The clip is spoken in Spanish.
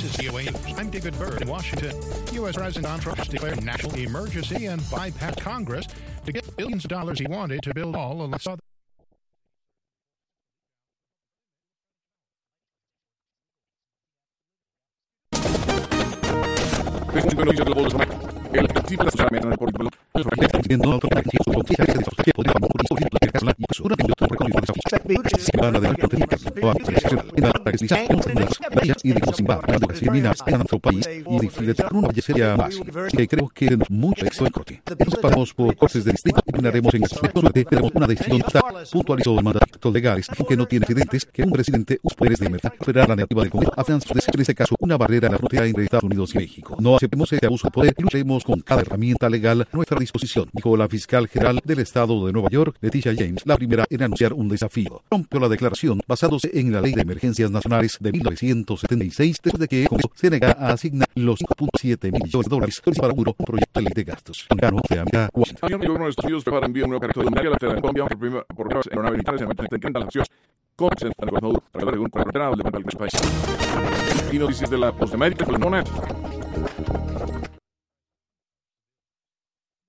is VOA News. I'm David Byrd in Washington. U.S. President Donald Trump declared national emergency and bypassed Congress to get billions of dollars he wanted to build all along southern. Creo que mucho éxito en corte. Entonces pasamos por cortes de distrito y terminaremos en el tenemos una decisión puntualizó el mandato legales que no tiene precedentes que un presidente use poderes de emergencia esperar la negativa del Congreso afianza en este caso una barrera en la frontera entre Estados Unidos y México. No aceptemos este abuso de poder y lucharemos con cada herramienta legal a nuestra disposición, dijo la fiscal general del estado de Nueva York, Leticia James, la primera en anunciar un desafío. Rompió la declaración basándose en la Ley de Emergencias Nacionales de 1976, después de que el Congreso se negara a asignar los $5.7 millones para un proyecto de ley de gastos. Gano de Amiga, Washington. El gobierno de Estados Unidos prepara envío un nuevo cargo de la Colombia por primera vez en aeronaves militares en el 30 naciones con el gobernador Maduro para el país. Y noticias de la Post América,